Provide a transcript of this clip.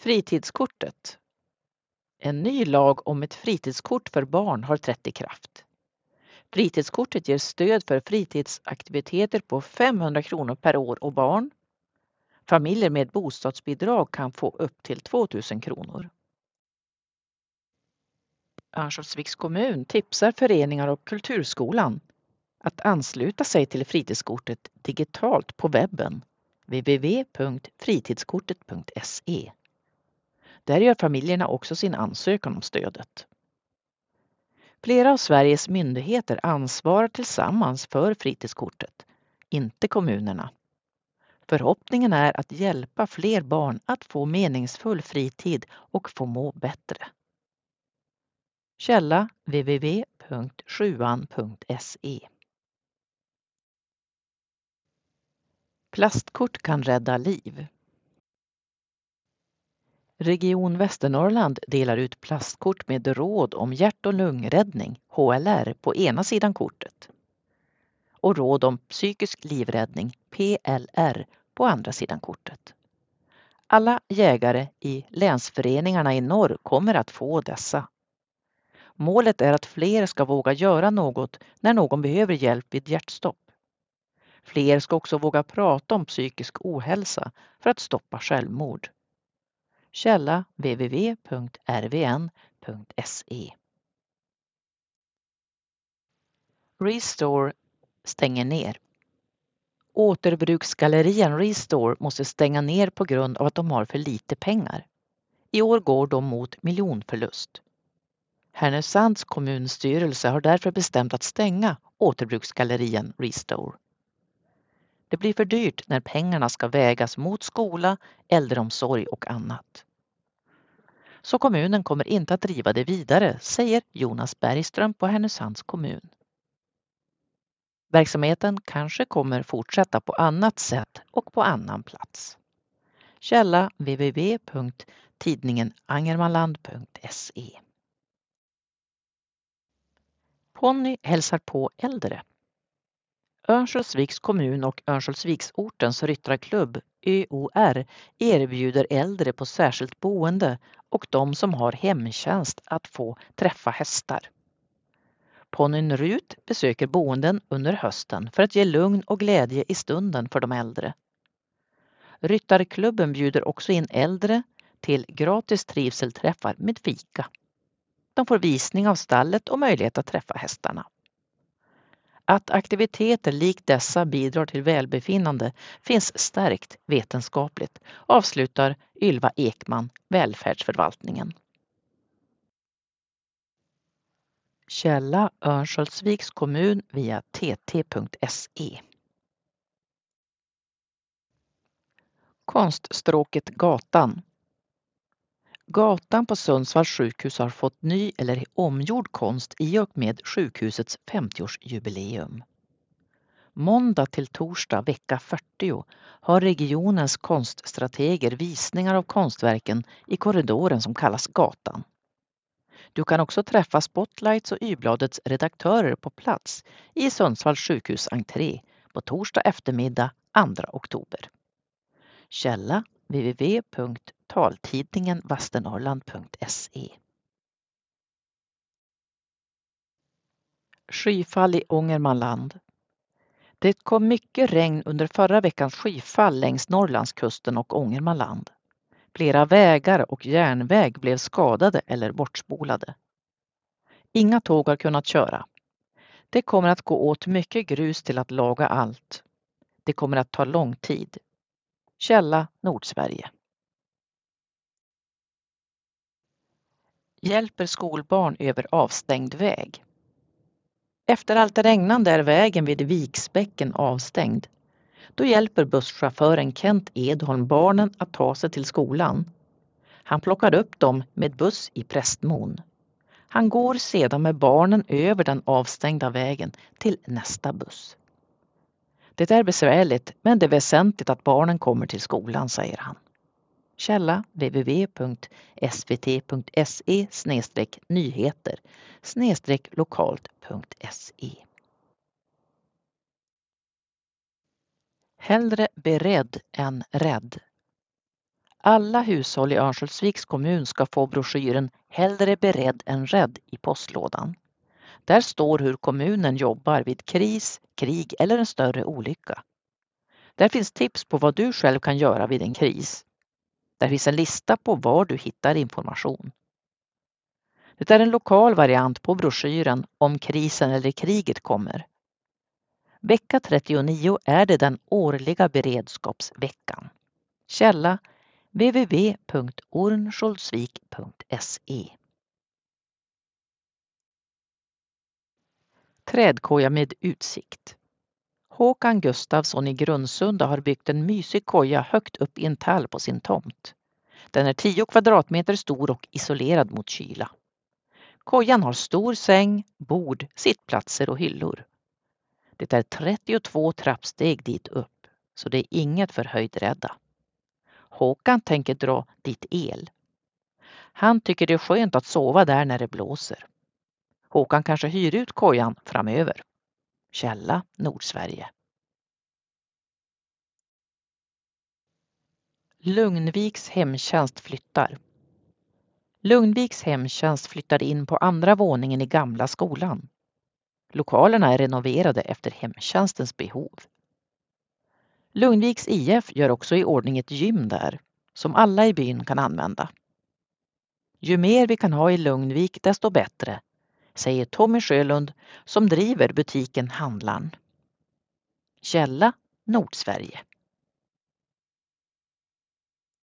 Fritidskortet. En ny lag om ett fritidskort för barn har trätt i kraft. Fritidskortet ger stöd för fritidsaktiviteter på 500 kronor per år och barn. Familjer med bostadsbidrag kan få upp till 2000 kronor. Örnsköldsviks kommun tipsar föreningar och Kulturskolan att ansluta sig till fritidskortet digitalt på webben www.fritidskortet.se. Där gör familjerna också sin ansökan om stödet. Flera av Sveriges myndigheter ansvarar tillsammans för fritidskortet, inte kommunerna. Förhoppningen är att hjälpa fler barn att få meningsfull fritid och få må bättre. Källa www.sjuan.se. Plastkort kan rädda liv. Region Västernorrland delar ut plastkort med råd om hjärt- och lungräddning, HLR, på ena sidan kortet och råd om psykisk livräddning, PLR, på andra sidan kortet. Alla jägare i länsföreningarna i norr kommer att få dessa. Målet är att fler ska våga göra något när någon behöver hjälp vid hjärtstopp. Fler ska också våga prata om psykisk ohälsa för att stoppa självmord. Källa www.rvn.se. Restore stänger ner. Återbruksgallerian Restore måste stänga ner på grund av att de har för lite pengar. I år går de mot miljonförlust. Härnösands kommunstyrelse har därför bestämt att stänga Återbruksgallerian Restore. Det blir för dyrt när pengarna ska vägas mot skola, äldreomsorg och annat. Så kommunen kommer inte att driva det vidare, säger Jonas Bergström på Härnösands kommun. Verksamheten kanske kommer fortsätta på annat sätt och på annan plats. Källa www.tidningenangermanland.se. Ponny hälsar på äldre. Örnsköldsviks kommun och Örnsköldsviksortens ryttarklubb ÖOR erbjuder äldre på särskilt boende och de som har hemtjänst att få träffa hästar. Ponnyn Rut besöker boenden under hösten för att ge lugn och glädje i stunden för de äldre. Ryttarklubben bjuder också in äldre till gratis trivselträffar med fika. De får visning av stallet och möjlighet att träffa hästarna. Att aktiviteter likt dessa bidrar till välbefinnande finns stärkt vetenskapligt, avslutar Ylva Ekman, Välfärdsförvaltningen. Källa Örnsköldsviks kommun via tt.se. Konststråket Gatan. Gatan på Sundsvalls sjukhus har fått ny eller omgjord konst i och med sjukhusets 50-årsjubileum. Måndag till torsdag vecka 40 har regionens konststrateger visningar av konstverken i korridoren som kallas Gatan. Du kan också träffa Spotlights och Y-bladets redaktörer på plats i Sundsvalls sjukhus entré på torsdag eftermiddag 2 oktober. Källa www.taltidningenvasternorrland.se. Skyfall i Ångermanland. Det kom mycket regn under förra veckans skyfall längs Norrlandskusten och Ångermanland. Flera vägar och järnväg blev skadade eller bortspolade. Inga tåg har kunnat köra. Det kommer att gå åt mycket grus till att laga allt. Det kommer att ta lång tid. Källa Nordsverige. Hjälper skolbarn över avstängd väg. Efter allt regnande är vägen vid Viksbäcken avstängd. Då hjälper busschauffören Kent Edholm barnen att ta sig till skolan. Han plockar upp dem med buss i Prästmon. Han går sedan med barnen över den avstängda vägen till nästa buss. Det är besvärligt, men det är väsentligt att barnen kommer till skolan, säger han. Källa www.svt.se/nyheter/lokalt.se. Hellre beredd än rädd. Alla hushåll i Örnsköldsviks kommun ska få broschyren Hellre beredd än rädd i postlådan. Där står hur kommunen jobbar vid kris, krig eller en större olycka. Där finns tips på vad du själv kan göra vid en kris. Där finns en lista på var du hittar information. Det är en lokal variant på broschyren Om krisen eller kriget kommer. Vecka 39 är det den årliga beredskapsveckan. Källa www.ornsköldsvik.se. Trädkoja med utsikt. Håkan Gustafsson i Grundsunda har byggt en mysig koja högt upp i en tall på sin tomt. Den är 10 kvadratmeter stor och isolerad mot kyla. Kojan har stor säng, bord, sittplatser och hyllor. Det är 32 trappsteg dit upp, så det är inget för höjdrädda. Håkan tänker dra dit el. Han tycker det är skönt att sova där när det blåser. Håkan kanske hyr ut kojan framöver. Källa Nordsverige. Lugnviks hemtjänst flyttar. Lugnviks hemtjänst flyttade in på andra våningen i gamla skolan. Lokalerna är renoverade efter hemtjänstens behov. Lugnviks IF gör också i ordning ett gym där, som alla i byn kan använda. Ju mer vi kan ha i Lugnvik desto bättre, säger Tommy Sjölund som driver butiken Handlarn. Källa Nordsverige.